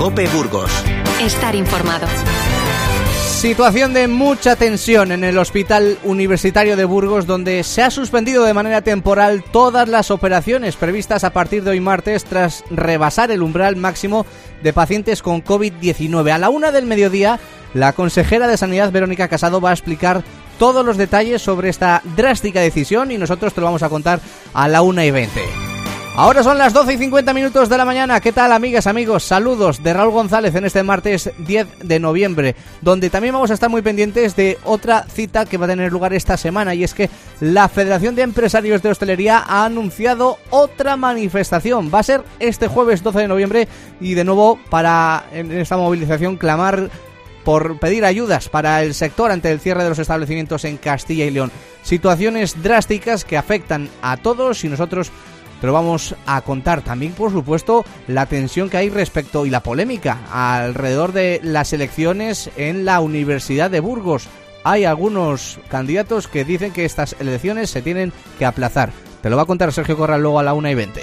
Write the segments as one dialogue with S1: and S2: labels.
S1: COPE Burgos.
S2: Estar informado.
S3: Situación de mucha tensión en el Hospital Universitario de Burgos, donde se ha suspendido de manera temporal todas las operaciones previstas a partir de hoy martes tras rebasar el umbral máximo de pacientes con COVID-19. A la 1 del mediodía, la consejera de Sanidad, Verónica Casado, va a explicar todos los detalles sobre esta drástica decisión y nosotros te lo vamos a contar a la 1:20. Ahora son las 12:50 de la mañana. ¿Qué tal, amigas, amigos? Saludos de Raúl González en este martes 10 de noviembre, donde también vamos a estar muy pendientes de otra cita que va a tener lugar esta semana, y es que la Federación de Empresarios de Hostelería ha anunciado otra manifestación. Va a ser este jueves 12 de noviembre y de nuevo en esta movilización clamar por pedir ayudas para el sector ante el cierre de los establecimientos en Castilla y León. Situaciones drásticas que afectan a todos y nosotros te lo vamos a contar. También, por supuesto, la tensión que hay respecto y la polémica alrededor de las elecciones en la Universidad de Burgos. Hay algunos candidatos que dicen que estas elecciones se tienen que aplazar. Te lo va a contar Sergio Corral luego a la 1:20.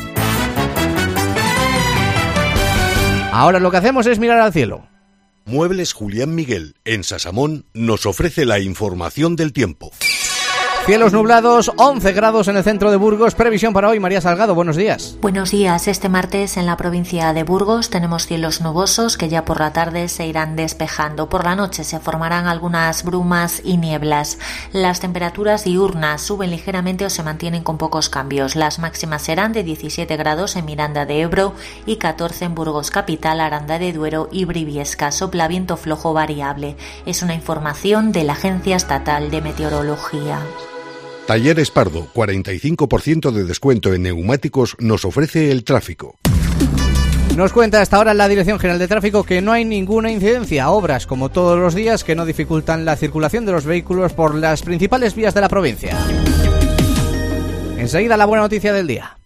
S3: Ahora lo que hacemos es mirar al cielo.
S4: Muebles Julián Miguel, en Sasamón, nos ofrece la información del tiempo.
S3: Cielos nublados, 11 grados en el centro de Burgos. Previsión para hoy, María Salgado, buenos días.
S5: Buenos días. Este martes en la provincia de Burgos tenemos cielos nubosos que ya por la tarde se irán despejando. Por la noche se formarán algunas brumas y nieblas. Las temperaturas diurnas suben ligeramente o se mantienen con pocos cambios. Las máximas serán de 17 grados en Miranda de Ebro y 14 en Burgos Capital, Aranda de Duero y Briviesca. Sopla viento flojo variable. Es una información de la Agencia Estatal de Meteorología.
S4: Talleres Pardo, 45% de descuento en neumáticos, nos ofrece el tráfico.
S3: Nos cuenta hasta ahora la Dirección General de Tráfico que no hay ninguna incidencia. Obras, como todos los días, que no dificultan la circulación de los vehículos por las principales vías de la provincia. Enseguida la buena noticia del día.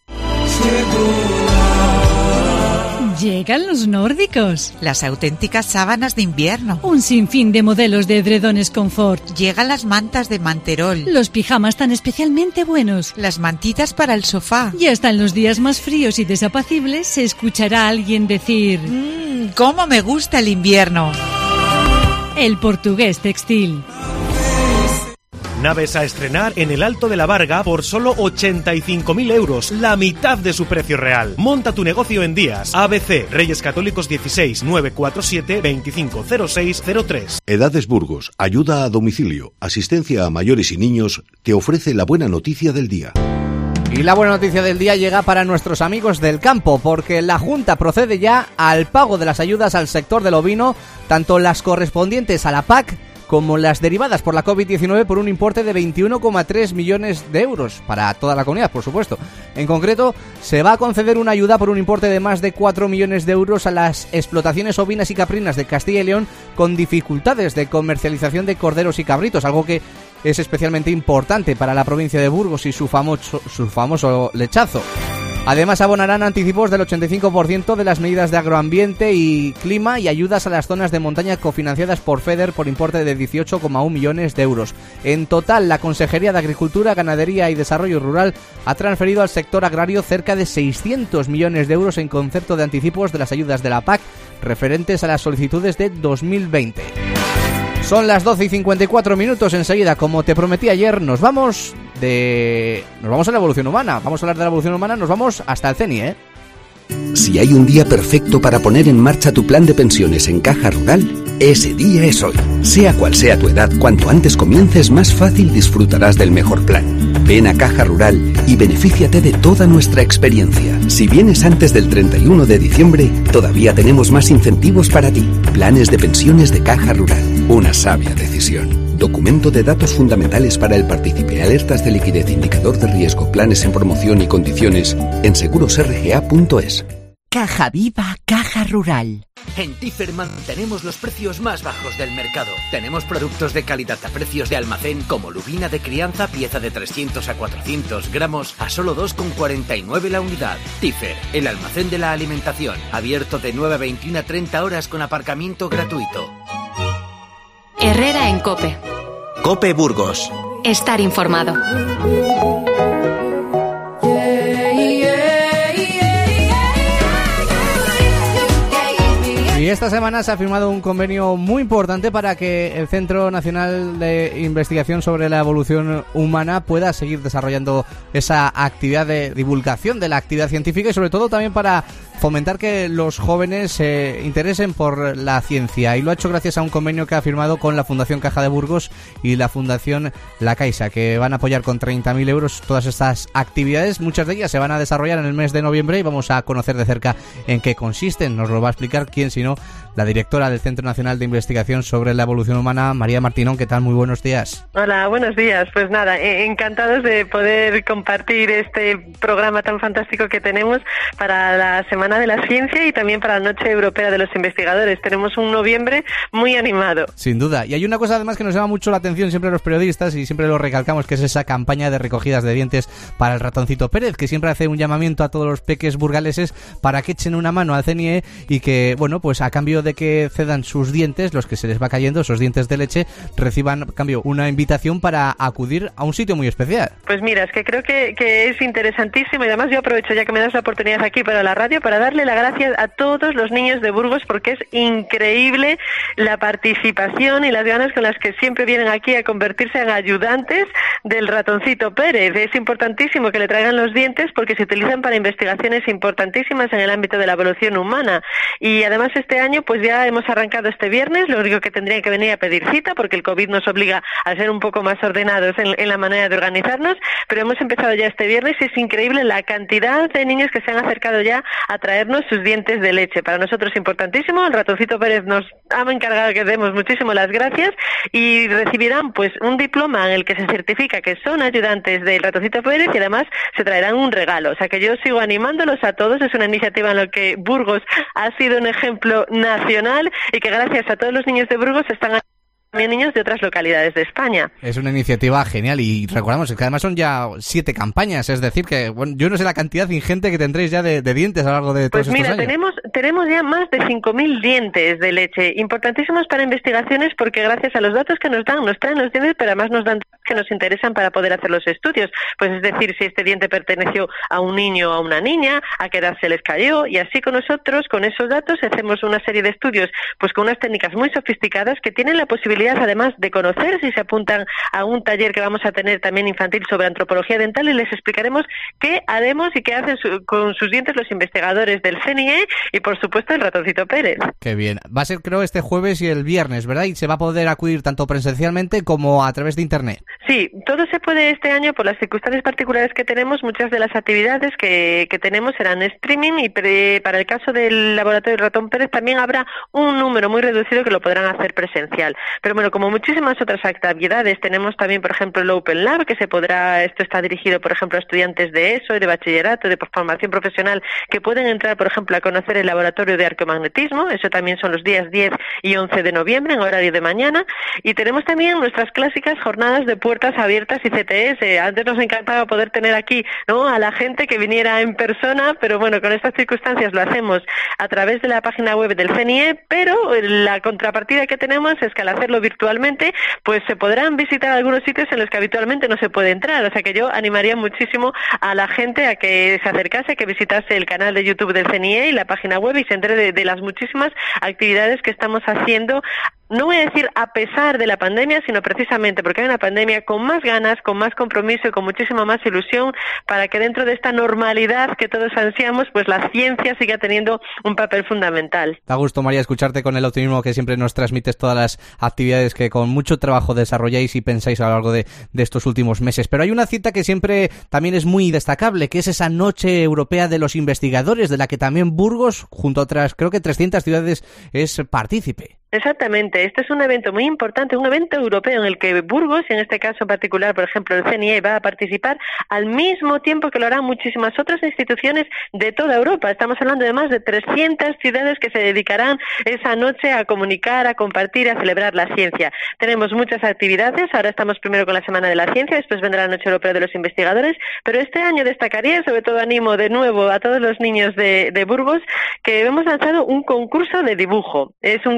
S6: Llegan los nórdicos.
S7: Las auténticas sábanas de invierno.
S6: Un sinfín de modelos de edredones confort.
S7: Llegan las mantas de Manterol.
S6: Los pijamas tan especialmente buenos.
S7: Las mantitas para el sofá.
S6: Y hasta en los días más fríos y desapacibles se escuchará a alguien decir:
S7: ¡Cómo me gusta el invierno!
S6: El Portugués Textil.
S8: Naves a estrenar en el Alto de la Varga por solo 85.000 euros, la mitad de su precio real. Monta tu negocio en días. ABC, Reyes Católicos 16 947 250603.
S4: Edades Burgos, ayuda a domicilio, asistencia a mayores y niños, te ofrece la buena noticia del día.
S3: Y la buena noticia del día llega para nuestros amigos del campo, porque la Junta procede ya al pago de las ayudas al sector del ovino, tanto las correspondientes a la PAC como las derivadas por la COVID-19, por un importe de 21,3 millones de euros para toda la comunidad, por supuesto. En concreto, se va a conceder una ayuda por un importe de más de 4 millones de euros a las explotaciones ovinas y caprinas de Castilla y León con dificultades de comercialización de corderos y cabritos, algo que es especialmente importante para la provincia de Burgos y su famoso lechazo. Además, abonarán anticipos del 85% de las medidas de agroambiente y clima y ayudas a las zonas de montaña cofinanciadas por FEDER por importe de 18,1 millones de euros. En total, la Consejería de Agricultura, Ganadería y Desarrollo Rural ha transferido al sector agrario cerca de 600 millones de euros en concepto de anticipos de las ayudas de la PAC referentes a las solicitudes de 2020. Son las 12:54. Enseguida, como te prometí ayer, nos vamos a la evolución humana. Vamos a hablar de la evolución humana, nos vamos hasta el CENI, ¿eh?
S9: Si hay un día perfecto para poner en marcha tu plan de pensiones en Caja Rural, ese día es hoy. Sea cual sea tu edad, cuanto antes comiences, más fácil disfrutarás del mejor plan. Ven a Caja Rural y benefíciate de toda nuestra experiencia. Si vienes antes del 31 de diciembre, todavía tenemos más incentivos para ti. Planes de pensiones de Caja Rural. Una sabia decisión. Documento de datos fundamentales para el partícipe, alertas de liquidez, indicador de riesgo, planes en promoción y condiciones en segurosrga.es.
S10: Caja Viva, Caja Rural.
S11: En Tiferman tenemos los precios más bajos del mercado. Tenemos productos de calidad a precios de almacén como lubina de crianza, pieza de 300 a 400 gramos a solo 2,49 la unidad. Tifer, el almacén de la alimentación, abierto de 9 a 21 a 30 horas con aparcamiento gratuito.
S2: Herrera en COPE.
S1: COPE Burgos.
S2: Estar informado.
S3: esta semana se ha firmado un convenio muy importante para que el Centro Nacional de Investigación sobre la Evolución Humana pueda seguir desarrollando esa actividad de divulgación de la actividad científica y sobre todo también para fomentar que los jóvenes se interesen por la ciencia, y lo ha hecho gracias a un convenio que ha firmado con la Fundación Caja de Burgos y la Fundación La Caixa, que van a apoyar con 30.000 euros todas estas actividades. Muchas de ellas se van a desarrollar en el mes de noviembre y vamos a conocer de cerca en qué consisten. Nos lo va a explicar quién sino la directora del Centro Nacional de Investigación sobre la Evolución Humana, María Martínón. ¿Qué tal? Muy buenos días.
S12: Hola, buenos días. Pues nada, encantados de poder compartir este programa tan fantástico que tenemos para la Semana de la Ciencia y también para la Noche Europea de los Investigadores. Tenemos un noviembre muy animado.
S3: Sin duda. Y hay una cosa además que nos llama mucho la atención siempre a los periodistas y siempre lo recalcamos, que es esa campaña de recogidas de dientes para el ratoncito Pérez, que siempre hace un llamamiento a todos los peques burgaleses para que echen una mano al CNIE y que, bueno, pues a cambio de que cedan sus dientes, los que se les va cayendo, esos dientes de leche, reciban a cambio una invitación para acudir a un sitio muy especial.
S12: Pues mira, es que creo que es interesantísimo y además yo aprovecho ya que me das la oportunidad aquí para la radio para darle las gracias a todos los niños de Burgos porque es increíble la participación y las ganas con las que siempre vienen aquí a convertirse en ayudantes del ratoncito Pérez. Es importantísimo que le traigan los dientes porque se utilizan para investigaciones importantísimas en el ámbito de la evolución humana y además este año pues ya hemos arrancado este viernes, lo único que tendrían que venir a pedir cita porque el COVID nos obliga a ser un poco más ordenados en la manera de organizarnos, pero hemos empezado ya este viernes y es increíble la cantidad de niños que se han acercado ya a traernos sus dientes de leche. Para nosotros es importantísimo, el ratoncito Pérez nos ha encargado que demos muchísimo las gracias y recibirán pues un diploma en el que se certifica que son ayudantes del ratoncito Pérez y además se traerán un regalo. O sea que yo sigo animándolos a todos, es una iniciativa en la que Burgos ha sido un ejemplo nacional y que gracias a todos los niños de Burgos están también niños de otras localidades de España.
S3: Es una iniciativa genial y recordamos que además son ya 7 campañas, es decir que bueno, yo no sé la cantidad ingente que tendréis ya de dientes a lo largo de todos estos años.
S12: Pues mira, tenemos ya más de 5.000 dientes de leche, importantísimos para investigaciones porque gracias a los datos que nos dan, nos traen los dientes, pero además nos dan datos que nos interesan para poder hacer los estudios, pues es decir, si este diente perteneció a un niño o a una niña, a qué edad se les cayó, y así con nosotros, con esos datos, hacemos una serie de estudios pues con unas técnicas muy sofisticadas que tienen la posibilidad además de conocer si se apuntan a un taller que vamos a tener también infantil sobre antropología dental y les explicaremos qué haremos y qué hacen con sus dientes los investigadores del CNIE y por supuesto el ratoncito Pérez.
S3: Qué bien. Va a ser creo este jueves y el viernes, ¿verdad? Y se va a poder acudir tanto presencialmente como a través de internet.
S12: Sí, todo se puede este año por las circunstancias particulares que tenemos. Muchas de las actividades que tenemos serán streaming y para el caso del laboratorio Ratón Pérez también habrá un número muy reducido que lo podrán hacer presencial. Pero bueno, como muchísimas otras actividades, tenemos también, por ejemplo, el Open Lab, esto está dirigido, por ejemplo, a estudiantes de ESO, de bachillerato, de formación profesional, que pueden entrar, por ejemplo, a conocer el laboratorio de arqueomagnetismo. Eso también son los días 10 y 11 de noviembre, en horario de mañana. Y tenemos también nuestras clásicas jornadas de puertas abiertas y CTS. Antes nos encantaba poder tener aquí, ¿no?, a la gente que viniera en persona, pero bueno, con estas circunstancias lo hacemos a través de la página web del CNIE, pero la contrapartida que tenemos es que al hacerlo virtualmente, pues se podrán visitar algunos sitios en los que habitualmente no se puede entrar. O sea que yo animaría muchísimo a la gente a que se acercase, a que visitase el canal de YouTube del CNIE y la página web y se entere de las muchísimas actividades que estamos haciendo. No voy a decir a pesar de la pandemia, sino precisamente porque hay una pandemia con más ganas, con más compromiso y con muchísima más ilusión para que dentro de esta normalidad que todos ansiamos, pues la ciencia siga teniendo un papel fundamental.
S3: Da gusto, María, escucharte con el optimismo que siempre nos transmites todas las actividades que con mucho trabajo desarrolláis y pensáis a lo largo de estos últimos meses. Pero hay una cita que siempre también es muy destacable, que es esa Noche Europea de los Investigadores, de la que también Burgos, junto a otras, creo que 300 ciudades, es partícipe.
S12: Exactamente, este es un evento muy importante, un evento europeo en el que Burgos, y en este caso en particular, por ejemplo, el CNIE va a participar al mismo tiempo que lo harán muchísimas otras instituciones de toda Europa. Estamos hablando de más de 300 ciudades que se dedicarán esa noche a comunicar, a compartir, a celebrar la ciencia. Tenemos muchas actividades, ahora estamos primero con la Semana de la Ciencia, después vendrá la Noche Europea de los Investigadores, pero este año destacaría, sobre todo animo de nuevo a todos los niños de Burgos, que hemos lanzado un concurso de dibujo. Es un concurso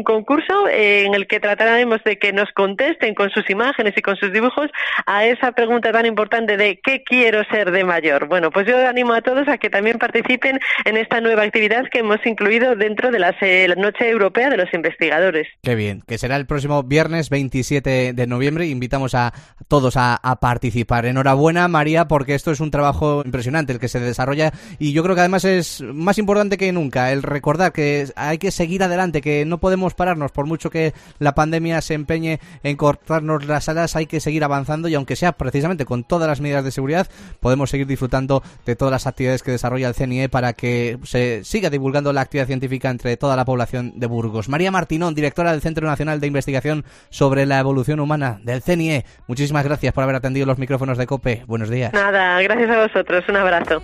S12: concurso en el que trataremos de que nos contesten con sus imágenes y con sus dibujos a esa pregunta tan importante de ¿qué quiero ser de mayor? Bueno, pues yo animo a todos a que también participen en esta nueva actividad que hemos incluido dentro de la Noche Europea de los Investigadores.
S3: Qué bien, que será el próximo viernes 27 de noviembre. Invitamos a todos a participar. Enhorabuena, María, porque esto es un trabajo impresionante el que se desarrolla, y yo creo que además es más importante que nunca el recordar que hay que seguir adelante, que no podemos pararnos por mucho que la pandemia se empeñe en cortarnos las alas. Hay que seguir avanzando, y aunque sea precisamente con todas las medidas de seguridad, podemos seguir disfrutando de todas las actividades que desarrolla el CNIE para que se siga divulgando la actividad científica entre toda la población de Burgos. María Martinón, directora del Centro Nacional de Investigación sobre la Evolución Humana del CNIE, muchísimas gracias por haber atendido los micrófonos de COPE. Buenos días.
S12: Nada, gracias a vosotros. Un abrazo.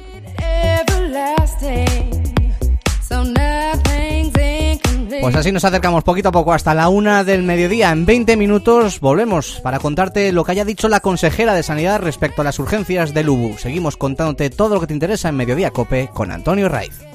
S3: Pues así nos acercamos poquito a poco hasta la 1 del mediodía. En 20 minutos volvemos para contarte lo que haya dicho la consejera de Sanidad respecto a las urgencias del UBU. Seguimos contándote todo lo que te interesa en Mediodía Cope con Antonio Raiz.